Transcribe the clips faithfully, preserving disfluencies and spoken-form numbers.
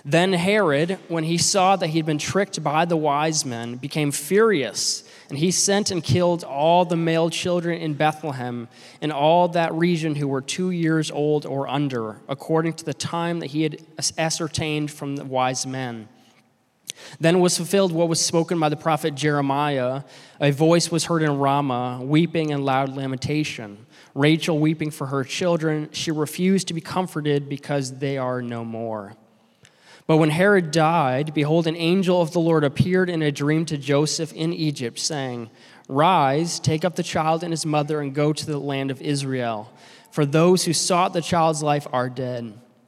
Then Herod, when he saw that he had been tricked by the wise men, became furious, and he sent and killed all the male children in Bethlehem and all that region who were two years old or under, according to the time that he had ascertained from the wise men. Then was fulfilled what was spoken by the prophet Jeremiah. A voice was heard in Ramah, weeping and loud lamentation. Rachel weeping for her children. She refused to be comforted because they are no more. But when Herod died, behold, an angel of the Lord appeared in a dream to Joseph in Egypt, saying, Rise, take up the child and his mother, and go to the land of Israel, for those who sought the child's life are dead.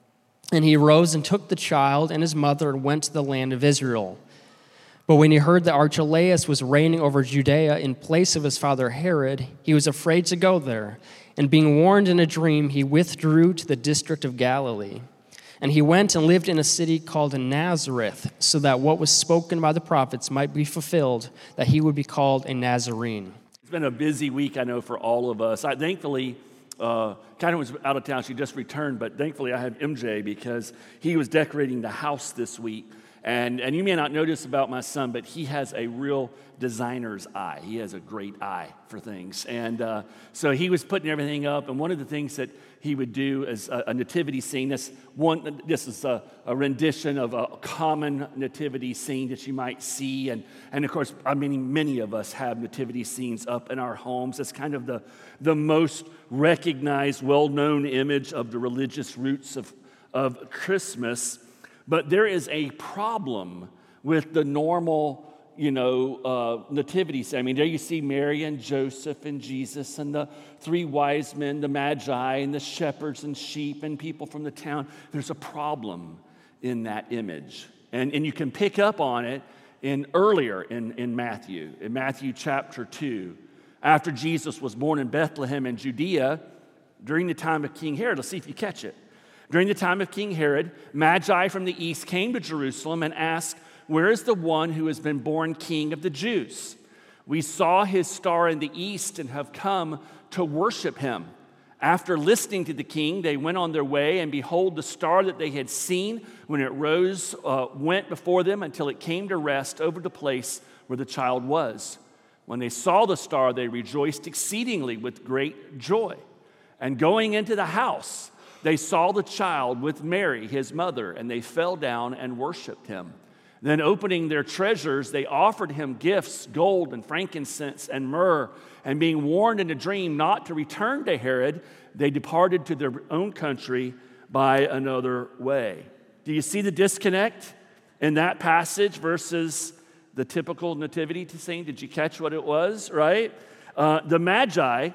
And he rose and took the child and his mother and went to the land of Israel. But when he heard that Archelaus was reigning over Judea in place of his father Herod, he was afraid to go there. And being warned in a dream, he withdrew to the district of Galilee. And he went and lived in a city called Nazareth, so that what was spoken by the prophets might be fulfilled, that he would be called a Nazarene. It's been a busy week, I know, for all of us. I, thankfully, uh, kind of was out of town. She just returned, but thankfully I have M J because he was decorating the house this week. And, and you may not know this about my son, but he has a real designer's eye. He has a great eye for things. And uh, so he was putting everything up, and one of the things that he would do is a, a nativity scene. This one, this is a, a rendition of a common nativity scene that you might see, and and of course, I mean, many of us have nativity scenes up in our homes. It's kind of the the most recognized, well-known image of the religious roots of of Christmas. But there is a problem with the normal, you know, uh, nativity scene. I mean, there you see Mary and Joseph and Jesus and the three wise men, the magi and the shepherds and sheep and people from the town. There's a problem in that image. And, and you can pick up on it in earlier in, in Matthew, in Matthew chapter two. After Jesus was born in Bethlehem in Judea, during the time of King Herod, let's see if you catch it. During the time of King Herod, magi from the east came to Jerusalem and asked, Where is the one who has been born king of the Jews? We saw his star in the east and have come to worship him. After listening to the king, they went on their way, and behold, the star that they had seen when it rose uh, went before them until it came to rest over the place where the child was. When they saw the star, they rejoiced exceedingly with great joy. And going into the house, they saw the child with Mary, his mother, and they fell down and worshiped him. Then opening their treasures, they offered him gifts, gold and frankincense and myrrh. And being warned in a dream not to return to Herod, they departed to their own country by another way. Do you see the disconnect in that passage versus the typical nativity scene? Did you catch what it was, right? Uh, the Magi,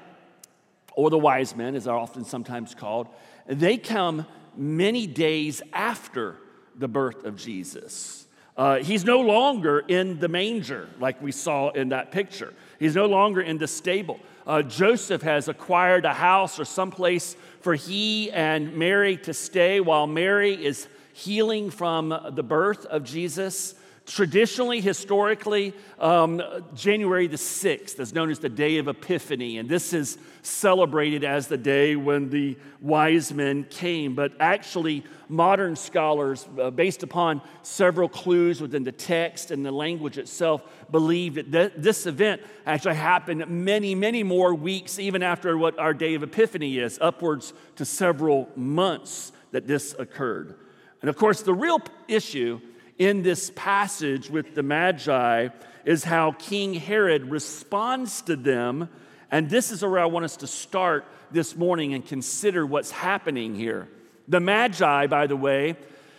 or the wise men, as they're often sometimes called, they come many days after the birth of Jesus. Uh, he's no longer in the manger like we saw in that picture. He's no longer in the stable. Uh, Joseph has acquired a house or someplace for he and Mary to stay while Mary is healing from the birth of Jesus. Traditionally, historically, um, January the sixth is known as the Day of Epiphany, and this is celebrated as the day when the wise men came. But actually, modern scholars, uh, based upon several clues within the text and the language itself, believe that th- this event actually happened many, many more weeks, even after what our Day of Epiphany is, upwards to several months that this occurred. And of course, the real issue in this passage with the Magi is how King Herod responds to them. And this is where I want us to start this morning and consider what's happening here. The Magi, by the way,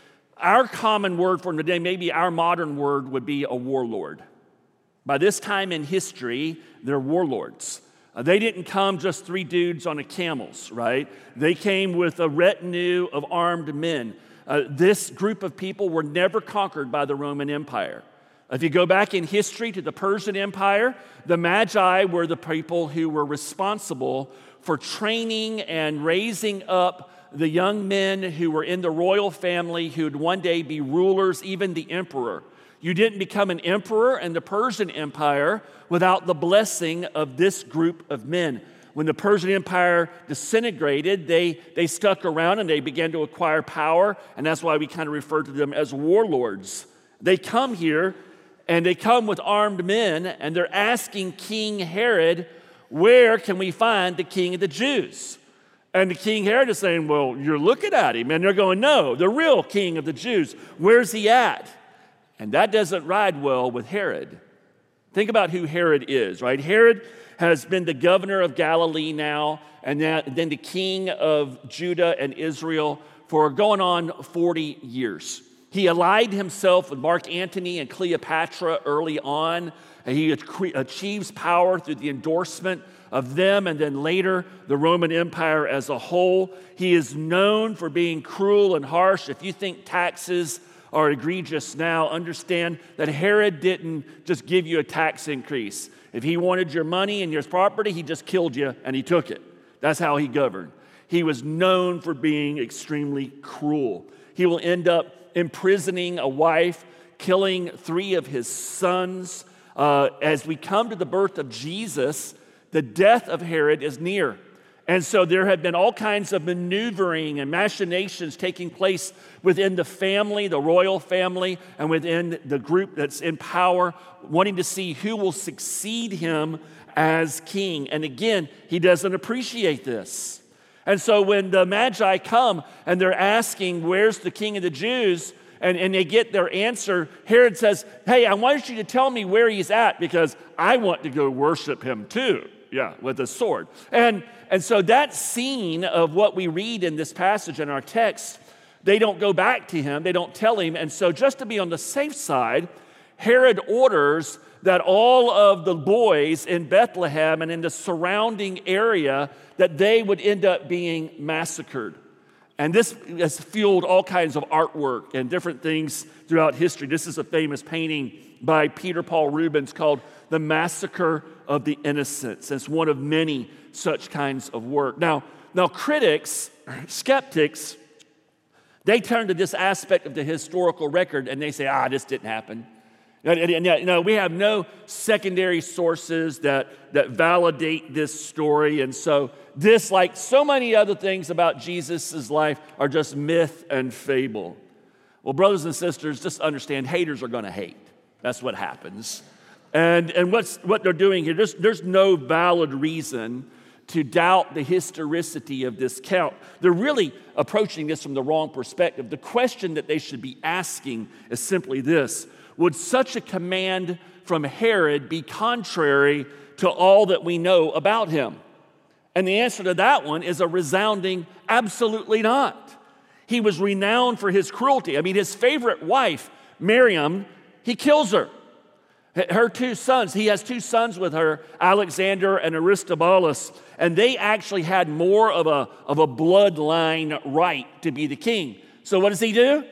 our common word for them today, maybe our modern word would be a warlord. By this time in history, they're warlords. Uh, they didn't come just three dudes on a camels, right? They came with a retinue of armed men. Uh, this group of people were never conquered by the Roman Empire. If you go back in history to the Persian Empire, the Magi were the people who were responsible for training and raising up the young men who were in the royal family who would one day be rulers, even the emperor. You didn't become an emperor in the Persian Empire without the blessing of this group of men. when the Persian Empire disintegrated, they, they stuck around and they began to acquire power, and that's why we kind of refer to them as warlords. They come here, and they come with armed men, and they're asking King Herod, where can we find the king of the Jews? And the King Herod is saying, well, you're looking at him. And they're going, no, the real king of the Jews, where's he at? And that doesn't ride well with Herod. Think about who Herod is, right? Herod has been the governor of Galilee now, and then the king of Judah and Israel for going on forty years. He allied himself with Mark Antony and Cleopatra early on, and he achieves power through the endorsement of them, and then later the Roman Empire as a whole. He is known for being cruel and harsh. If you think taxes are egregious now, understand that Herod didn't just give you a tax increase. If he wanted your money and your property, he just killed you and he took it. That's how he governed. He was known for being extremely cruel. He will end up imprisoning a wife, killing three of his sons. Uh, as we come to the birth of Jesus, the death of Herod is near. And so there have been all kinds of maneuvering and machinations taking place within the family, the royal family, and within the group that's in power, wanting to see who will succeed him as king. And again, he doesn't appreciate this. And so when the Magi come and they're asking, where's the king of the Jews? And, and they get their answer, Herod says, hey, I want you to tell me where he's at because I want to go worship him too. Yeah, with a sword. And, and so that scene of what we read in this passage in our text, they don't go back to him, they don't tell him. And so just to be on the safe side, Herod orders that all of the boys in Bethlehem and in the surrounding area, that they would end up being massacred. And this has fueled all kinds of artwork and different things throughout history. This is a famous painting by Peter Paul Rubens called The Massacre of the Innocents. It's one of many such kinds of work. Now, now critics, skeptics, they turn to this aspect of the historical record and they say, ah, this didn't happen. You know, we have no secondary sources that, that validate this story. And so this, like so many other things about Jesus' life, are just myth and fable. Well, brothers and sisters, just understand, haters are going to hate. That's what happens. And, and what's, what they're doing here, there's, there's no valid reason to doubt the historicity of this count. They're really approaching this from the wrong perspective. The question that they should be asking is simply this: would such a command from Herod be contrary to all that we know about him? And the answer to that one is a resounding absolutely not. He was renowned for his cruelty. I mean, his favorite wife, Miriam, he kills her. Her two sons, he has two sons with her, Alexander and Aristobulus, and they actually had more of a, of a bloodline right to be the king. So what does he do?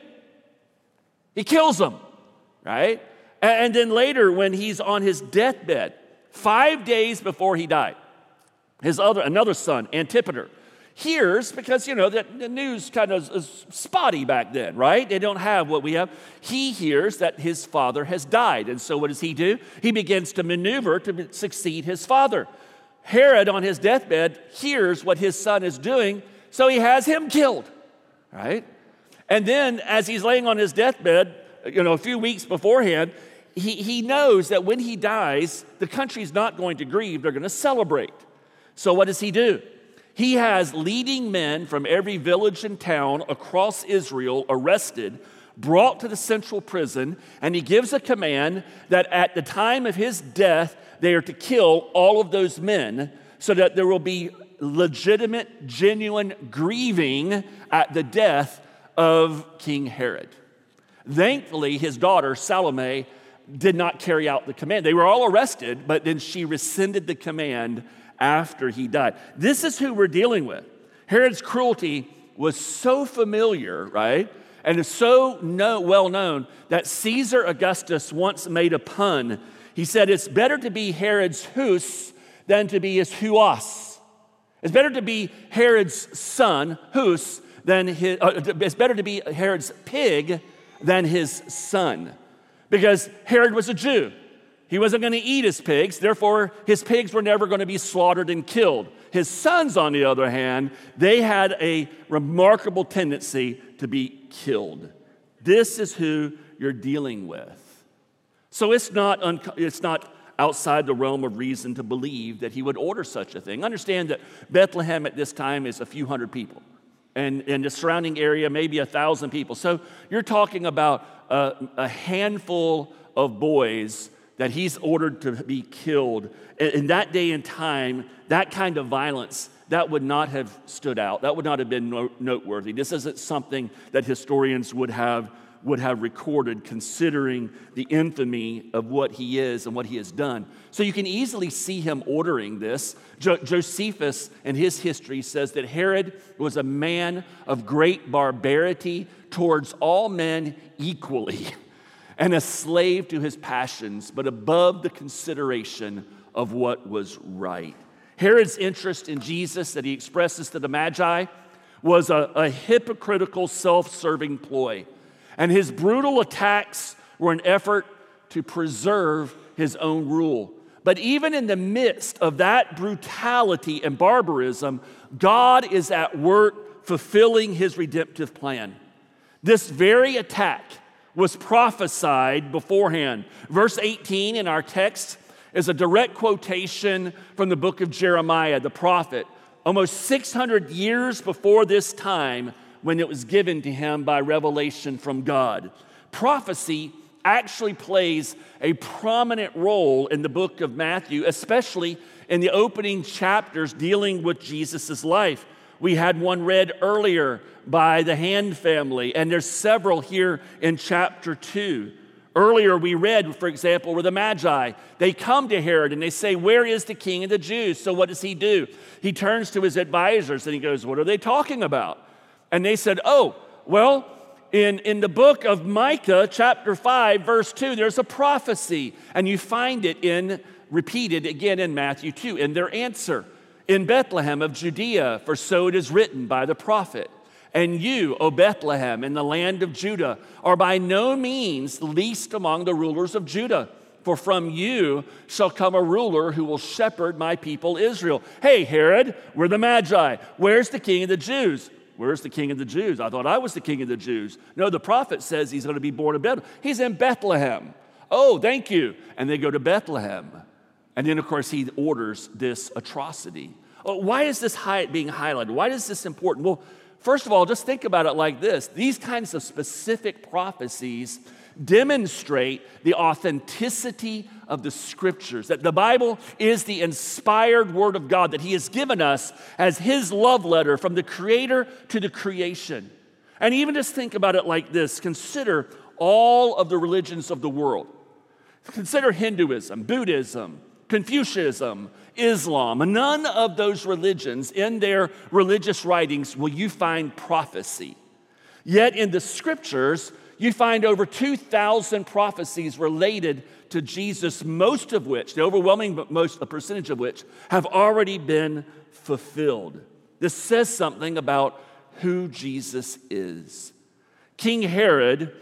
He kills them, right? And then later, when he's on his deathbed, five days before he died, his other another son, Antipater, hears, because, you know, the, the news kind of is spotty back then, right? They don't have what we have. He hears that his father has died. And so what does he do? He begins to maneuver to succeed his father. Herod, on his deathbed, hears what his son is doing, so he has him killed, right? And then as he's laying on his deathbed, you know, a few weeks beforehand, he, he knows that when he dies, the country's not going to grieve, they're going to celebrate. So what does he do? He has leading men from every village and town across Israel arrested, brought to the central prison, and he gives a command that at the time of his death, they are to kill all of those men so that there will be legitimate, genuine grieving at the death of King Herod. Thankfully, his daughter, Salome, did not carry out the command. They were all arrested, but then she rescinded the command after he died. This is who we're dealing with. Herod's cruelty was so familiar, right? And is so know, well known that Caesar Augustus once made a pun. He said, it's better to be Herod's Hus than to be his Huas. It's better to be Herod's son, Hus, than his, uh, it's better to be Herod's pig than his son. Because Herod was a Jew. He wasn't going to eat his pigs, therefore his pigs were never going to be slaughtered and killed. His sons, on the other hand, they had a remarkable tendency to be killed. This is who you're dealing with. So it's not, un- it's not outside the realm of reason to believe that he would order such a thing. Understand that Bethlehem at this time is a few hundred people, and in the surrounding area, maybe a thousand people. So you're talking about a, a handful of boys that he's ordered to be killed. In that day and time, that kind of violence, that would not have stood out. That would not have been noteworthy. This isn't something that historians would have would have recorded, considering the infamy of what he is and what he has done. So you can easily see him ordering this. Jo- Josephus, in his history, says that Herod was a man of great barbarity towards all men equally, and a slave to his passions, but above the consideration of what was right. Herod's interest in Jesus that he expresses to the Magi was a, a hypocritical, self-serving ploy. And his brutal attacks were an effort to preserve his own rule. But even in the midst of that brutality and barbarism, God is at work fulfilling his redemptive plan. This very attack was prophesied beforehand. Verse eighteen in our text is a direct quotation from the book of Jeremiah, the prophet, almost six hundred years before this time, when it was given to him by revelation from God. Prophecy actually plays a prominent role in the book of Matthew, especially in the opening chapters dealing with Jesus' life. We had one read earlier by the Hand family, and there's several here in chapter two. Earlier we read, for example, where the Magi, they come to Herod and they say, "Where is the king of the Jews?" So what does he do? He turns to his advisors and he goes, "What are they talking about?" And they said, "Oh, well, in, in the book of Micah, chapter five, verse two, there's a prophecy." And you find it in repeated again in Matthew two, in their answer. "In Bethlehem of Judea, for so it is written by the prophet. And you, O Bethlehem, in the land of Judah, are by no means least among the rulers of Judah. For from you shall come a ruler who will shepherd my people Israel." Hey, Herod, we're the Magi. Where's the king of the Jews? Where's the king of the Jews? I thought I was the king of the Jews. No, the prophet says he's going to be born in Bethlehem. He's in Bethlehem. Oh, thank you. And they go to Bethlehem. And then, of course, he orders this atrocity. Oh, why is this high, being highlighted? Why is this important? Well, first of all, just think about it like this. These kinds of specific prophecies demonstrate the authenticity of the scriptures, that the Bible is the inspired word of God, that he has given us as his love letter from the creator to the creation. And even just think about it like this. Consider all of the religions of the world. Consider Hinduism, Buddhism, Confucianism, Islam. And none of those religions, in their religious writings, will you find prophecy. Yet in the scriptures, you find over two thousand prophecies related to Jesus, most of which, the overwhelming most, a percentage of which, have already been fulfilled. This says something about who Jesus is. King Herod,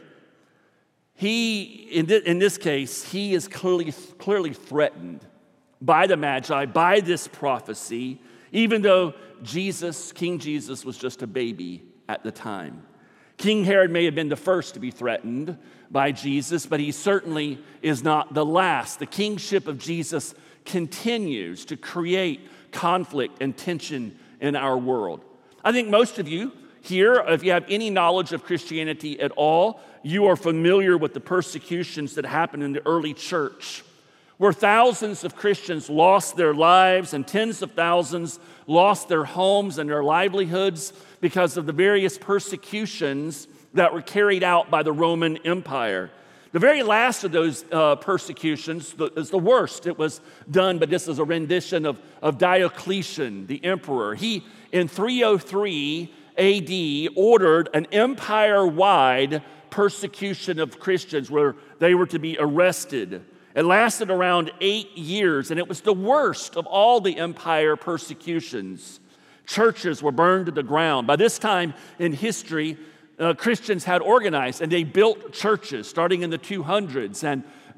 he, in, th- in this case, he is clearly, clearly threatened by the Magi, by this prophecy, even though Jesus, King Jesus, was just a baby at the time. King Herod may have been the first to be threatened by Jesus, but he certainly is not the last. The kingship of Jesus continues to create conflict and tension in our world. I think most of you here, if you have any knowledge of Christianity at all, you are familiar with the persecutions that happened in the early church, where thousands of Christians lost their lives and tens of thousands lost their homes and their livelihoods because of the various persecutions that were carried out by the Roman Empire. The very last of those uh, persecutions is the worst. It was done, but this is a rendition of, of Diocletian, the emperor. He, in three oh three A D, ordered an empire-wide persecution of Christians where they were to be arrested. It lasted around eight years, and it was the worst of all the empire persecutions. Churches were burned to the ground. By this time in history, uh, Christians had organized, and they built churches starting in the two hundreds, and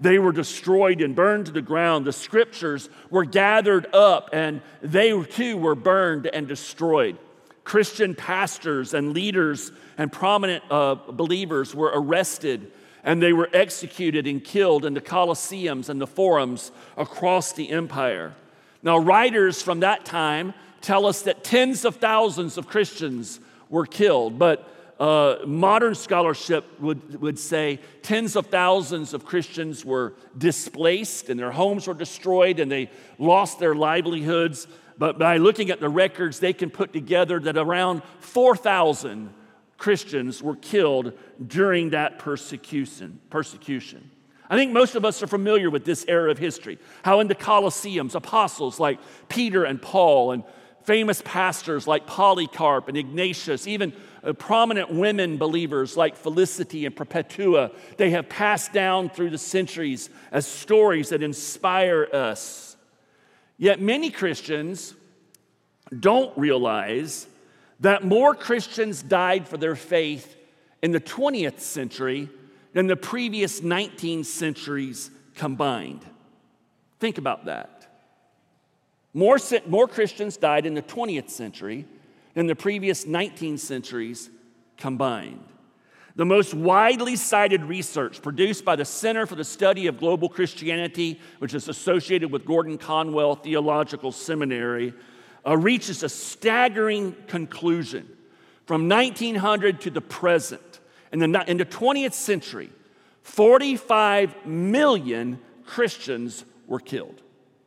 they were destroyed and burned to the ground. The scriptures were gathered up, and they too were burned and destroyed. Christian pastors and leaders and prominent uh, believers were arrested, and they were executed and killed in the Colosseums and the forums across the empire. Now, writers from that time tell us that tens of thousands of Christians were killed, but uh, modern scholarship would, would say tens of thousands of Christians were displaced and their homes were destroyed and they lost their livelihoods. But by looking at the records, they can put together that around four thousand Christians were killed during that persecution. persecution. I think most of us are familiar with this era of history, how in the Colosseums, apostles like Peter and Paul and famous pastors like Polycarp and Ignatius, even uh, prominent women believers like Felicity and Perpetua, they have passed down through the centuries as stories that inspire us. Yet many Christians don't realize that more Christians died for their faith in the twentieth century than the previous nineteen centuries combined. Think about that. More, more Christians died in the twentieth century than the previous nineteen centuries combined. The most widely cited research produced by the Center for the Study of Global Christianity, which is associated with Gordon Conwell Theological Seminary, uh, reaches a staggering conclusion. From nineteen hundred to the present, in the, in the twentieth century, forty-five million Christians were killed.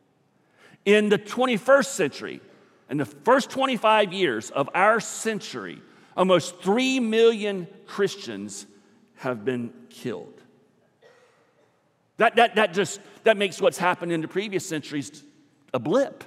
In the twenty-first century, in the first twenty-five years of our century, almost three million Christians have been killed. That, that, that just that makes what's happened in the previous centuries a blip.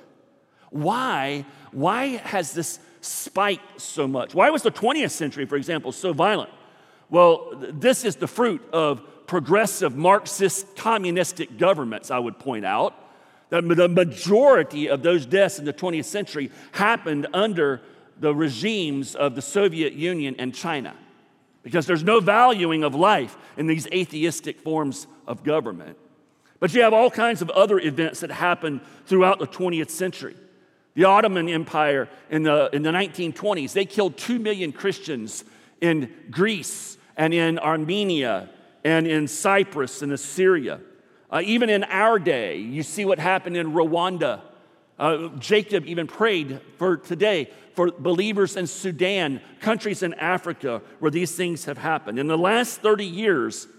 Why? Why has this spiked so much? Why was the twentieth century, for example, so violent? Well, this is the fruit of progressive Marxist communistic governments, I would point out. The, the majority of those deaths in the twentieth century happened under the regimes of the Soviet Union and China, because there's no valuing of life in these atheistic forms of government. But you have all kinds of other events that happened throughout the twentieth century. The Ottoman Empire in the, in the nineteen twenties, they killed two million Christians in Greece and in Armenia and in Cyprus and Assyria. Uh, even in our day, you see what happened in Rwanda. Uh, Jacob even prayed for today for believers in Sudan, countries in Africa where these things have happened. In the last thirty years,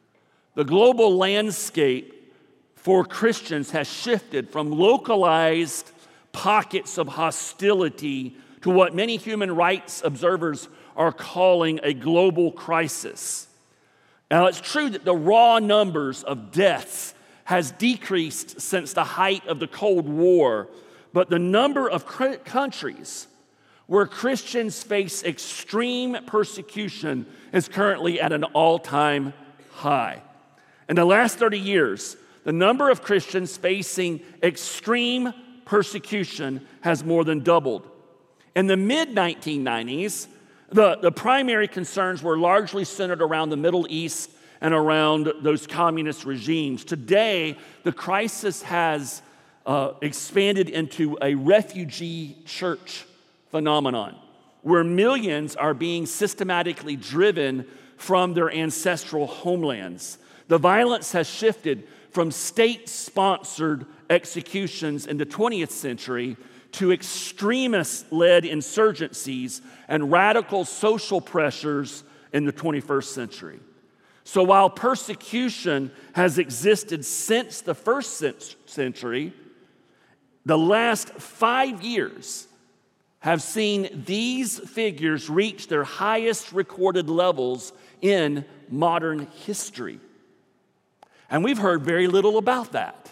the global landscape for Christians has shifted from localized pockets of hostility to what many human rights observers are calling a global crisis. Now, it's true that the raw numbers of deaths has decreased since the height of the Cold War, but the number of countries where Christians face extreme persecution is currently at an all-time high. In the last thirty years, the number of Christians facing extreme persecution has more than doubled. In the mid nineteen nineties, the, the primary concerns were largely centered around the Middle East and around those communist regimes. Today, the crisis has uh, expanded into a refugee church phenomenon, where millions are being systematically driven from their ancestral homelands. The violence has shifted from state-sponsored executions in the twentieth century to extremist-led insurgencies and radical social pressures in the twenty-first century. So while persecution has existed since the first century, the last five years have seen these figures reach their highest recorded levels in modern history. And we've heard very little about that.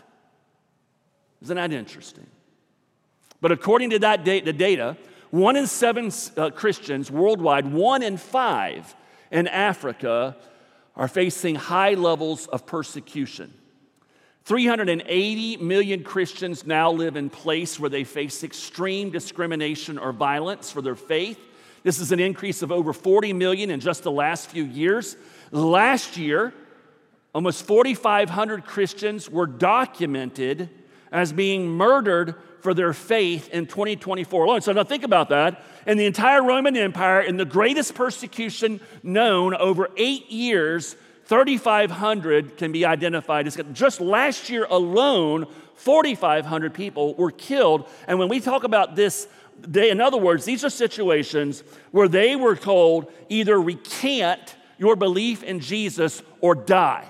Isn't that interesting? But according to that data, the data, one in seven uh, Christians worldwide, one in five in Africa are facing high levels of persecution. three hundred eighty million Christians now live in place where they face extreme discrimination or violence for their faith. This is an increase of over forty million in just the last few years. Last year, almost forty-five hundred Christians were documented as being murdered for their faith in twenty twenty-four alone. So now think about that. In the entire Roman Empire, in the greatest persecution known over eight years, thirty-five hundred can be identified. Just last year alone, forty-five hundred people were killed. And when we talk about this, they, in other words, these are situations where they were told either recant your belief in Jesus or die.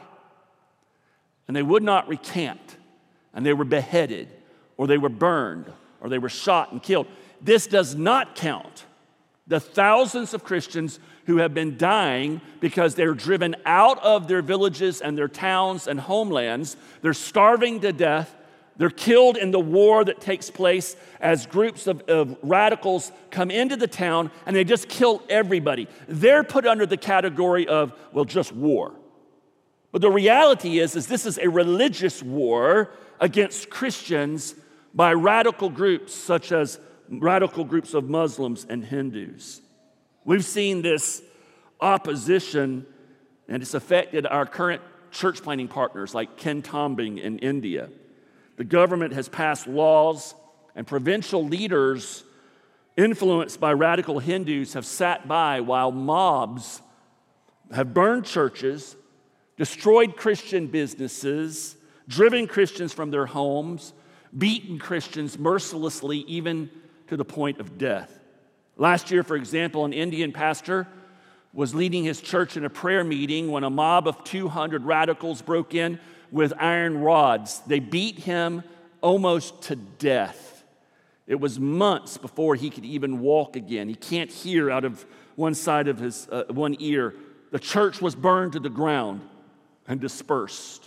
And they would not recant. And they were beheaded, or they were burned, or they were shot and killed. This does not count the thousands of Christians who have been dying because they're driven out of their villages and their towns and homelands. They're starving to death. They're killed in the war that takes place as groups of, of radicals come into the town and they just kill everybody. They're put under the category of, well, just war. But the reality is, is this is a religious war against Christians by radical groups such as radical groups of Muslims and Hindus. We've seen this opposition, and it's affected our current church planting partners like Ken Tombing in India. The government has passed laws, and provincial leaders influenced by radical Hindus have sat by while mobs have burned churches, destroyed Christian businesses, driven Christians from their homes, beaten Christians mercilessly, even to the point of death. Last year, for example, an Indian pastor was leading his church in a prayer meeting when a mob of two hundred radicals broke in with iron rods. They beat him almost to death. It was months before he could even walk again. He can't hear out of one side of his uh, one ear. The church was burned to the ground and dispersed.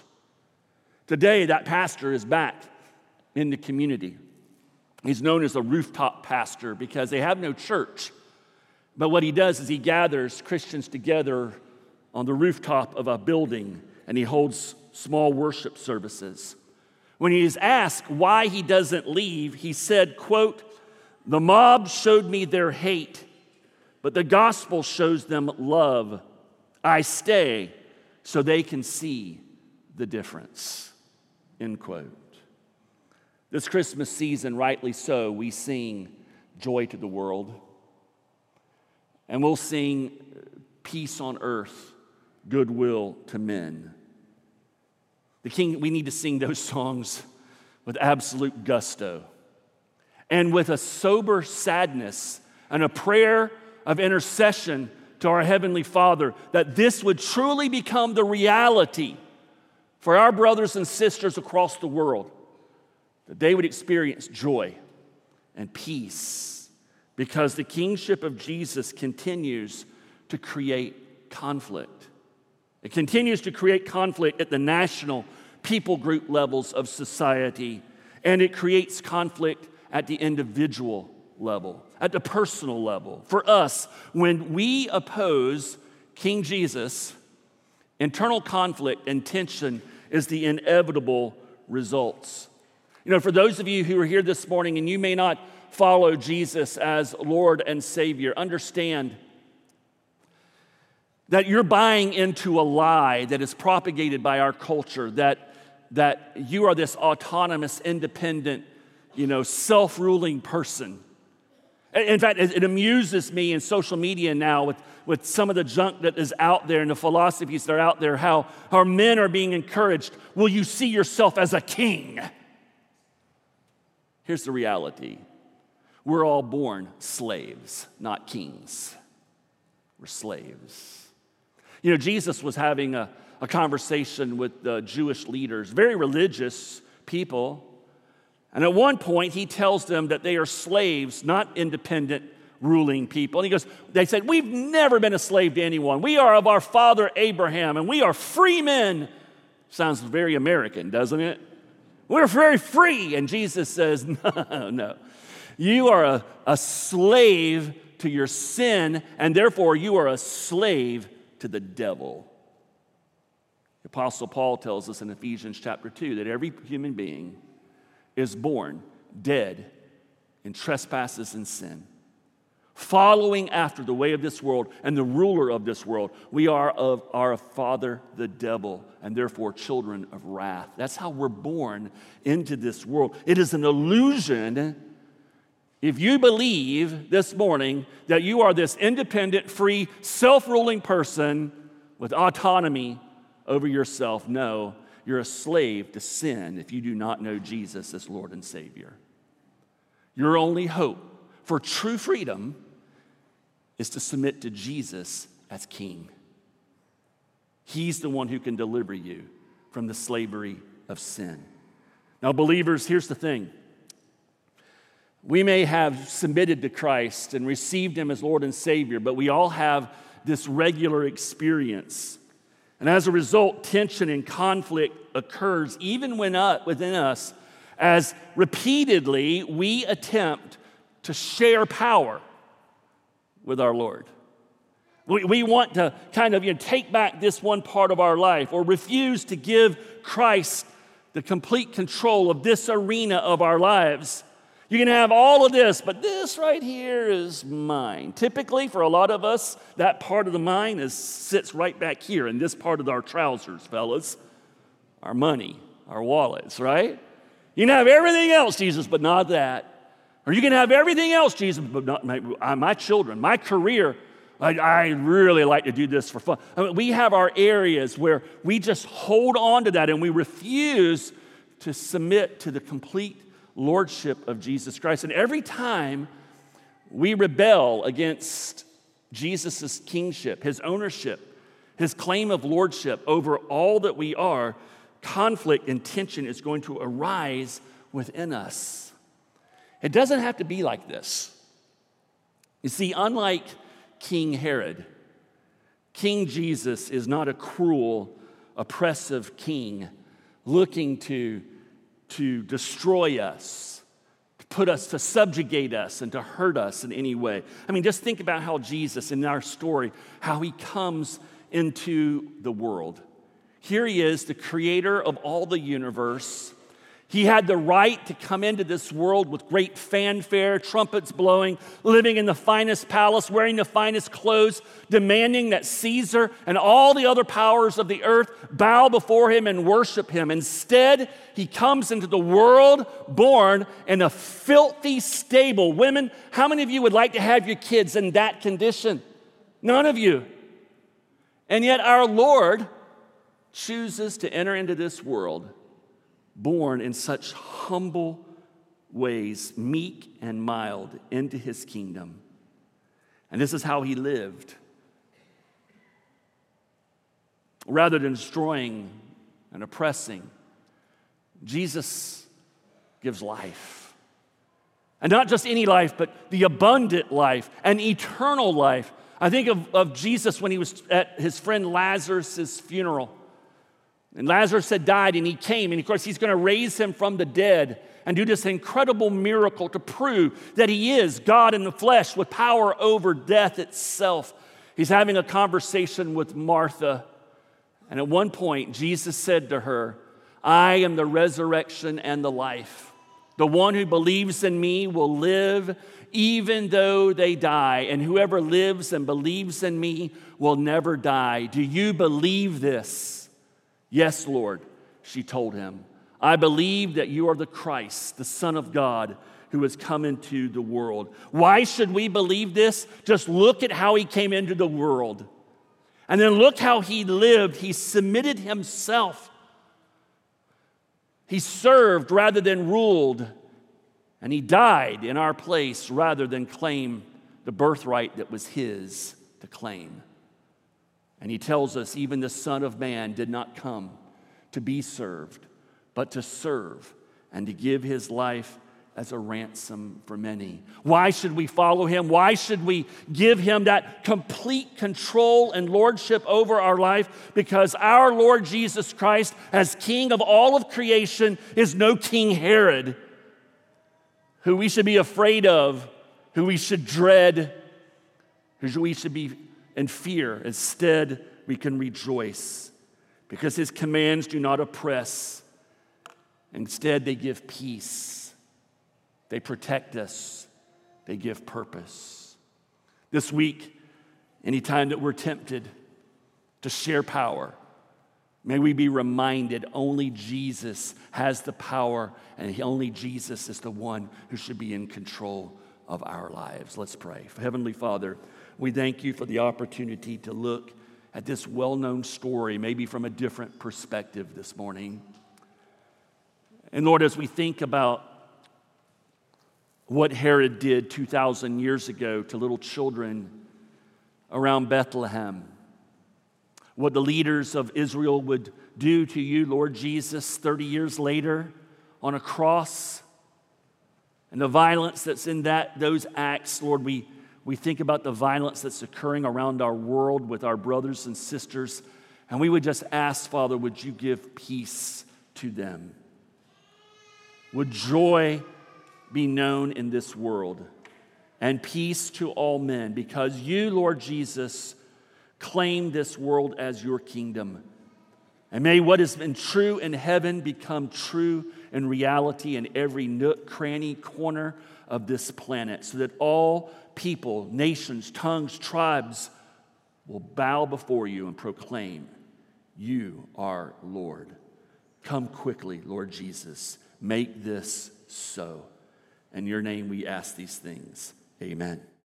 Today, that pastor is back in the community. He's known as a rooftop pastor because they have no church. But what he does is he gathers Christians together on the rooftop of a building, and he holds small worship services. When he is asked why he doesn't leave, he said, quote, "The mob showed me their hate, but the gospel shows them love. I stay so they can see the difference." End quote. This Christmas season, rightly so, we sing joy to the world. And we'll sing peace on earth, goodwill to men. The King, we need to sing those songs with absolute gusto and with a sober sadness and a prayer of intercession to our Heavenly Father that this would truly become the reality for our brothers and sisters across the world, that they would experience joy and peace because the kingship of Jesus continues to create conflict. It continues to create conflict at the national people group levels of society, and it creates conflict at the individual level, at the personal level. For us, when we oppose King Jesus, internal conflict and tension is the inevitable results. You know, for those of you who are here this morning and you may not follow Jesus as Lord and Savior, understand that you're buying into a lie that is propagated by our culture, that, that you are this autonomous, independent, you know, self-ruling person. In fact, it amuses me in social media now with, with some of the junk that is out there and the philosophies that are out there, how our men are being encouraged. Will you see yourself as a king? Here's the reality. We're all born slaves, not kings. We're slaves. You know, Jesus was having a, a conversation with the Jewish leaders, very religious people. And at one point, he tells them that they are slaves, not independent ruling people. And he goes, they said, we've never been a slave to anyone. We are of our father Abraham, and we are free men. Sounds very American, doesn't it? We're very free. And Jesus says, no, no. You are a, a slave to your sin, and therefore you are a slave to the devil. The Apostle Paul tells us in Ephesians chapter two that every human being is born dead in trespasses and sin, following after the way of this world and the ruler of this world. We are of our father, the devil, and therefore children of wrath. That's how we're born into this world. It is an illusion if you believe this morning that you are this independent, free, self-ruling person with autonomy over yourself. No, you're a slave to sin if you do not know Jesus as Lord and Savior. Your only hope for true freedom is to submit to Jesus as King. He's the one who can deliver you from the slavery of sin. Now, believers, here's the thing. We may have submitted to Christ and received Him as Lord and Savior, but we all have this regular experience. And as a result, tension and conflict occurs even when uh, within us as repeatedly we attempt to share power with our Lord. We, we want to kind of you know, take back this one part of our life or refuse to give Christ the complete control of this arena of our lives. You can have all of this, but this right here is mine. Typically, for a lot of us, that part of the mine is, sits right back here in this part of our trousers, fellas. Our money, our wallets, right? You can have everything else, Jesus, but not that. Or you can have everything else, Jesus, but not my, my children, my career. I, I really like to do this for fun. I mean, we have our areas where we just hold on to that and we refuse to submit to the complete lordship of Jesus Christ. And every time we rebel against Jesus' kingship, His ownership, His claim of lordship over all that we are, conflict and tension is going to arise within us. It doesn't have to be like this. You see, unlike King Herod, King Jesus is not a cruel, oppressive king looking to, to destroy us, to put us, to subjugate us, and to hurt us in any way. I mean, just think about how Jesus, in our story, how He comes into the world. Here He is, the creator of all the universe. He had the right to come into this world with great fanfare, trumpets blowing, living in the finest palace, wearing the finest clothes, demanding that Caesar and all the other powers of the earth bow before Him and worship Him. Instead, He comes into the world born in a filthy stable. Women, how many of you would like to have your kids in that condition? None of you. And yet our Lord chooses to enter into this world born in such humble ways, meek and mild, into His kingdom. And this is how He lived. Rather than destroying and oppressing, Jesus gives life. And not just any life, but the abundant life, an eternal life. I think of, of Jesus when He was at his friend Lazarus' funeral. And Lazarus had died, and He came, and of course He's going to raise him from the dead and do this incredible miracle to prove that He is God in the flesh with power over death itself. He's having a conversation with Martha, and at one point Jesus said to her, "I am the resurrection and the life. The one who believes in Me will live even though they die, and whoever lives and believes in Me will never die. Do you believe this?" "Yes, Lord," she told Him. "I believe that You are the Christ, the Son of God, who has come into the world." Why should we believe this? Just look at how He came into the world. And then look how He lived. He submitted Himself. He served rather than ruled. And He died in our place rather than claim the birthright that was His to claim. And He tells us even the Son of Man did not come to be served, but to serve and to give His life as a ransom for many. Why should we follow Him? Why should we give Him that complete control and lordship over our life? Because our Lord Jesus Christ, as King of all of creation, is no King Herod, who we should be afraid of, who we should dread, who we should be in fear. Instead, we can rejoice because His commands do not oppress. Instead, they give peace. They protect us. They give purpose. This week, anytime that we're tempted to share power, may we be reminded only Jesus has the power, and only Jesus is the one who should be in control of our lives. Let's pray. Heavenly Father, we thank you for the opportunity to look at this well-known story, maybe from a different perspective this morning. And Lord, as we think about what Herod did two thousand years ago to little children around Bethlehem, what the leaders of Israel would do to you, Lord Jesus, thirty years later on a cross, and the violence that's in that those acts, Lord, we, we think about the violence that's occurring around our world with our brothers and sisters, and we would just ask, Father, would you give peace to them? Would joy be known in this world, and peace to all men, because you, Lord Jesus, claim this world as your kingdom. And may what has been true in heaven become true in reality in every nook, cranny, corner of this planet, so that all people, nations, tongues, tribes will bow before you and proclaim, you are Lord. Come quickly, Lord Jesus. Make this so. In your name we ask these things. Amen.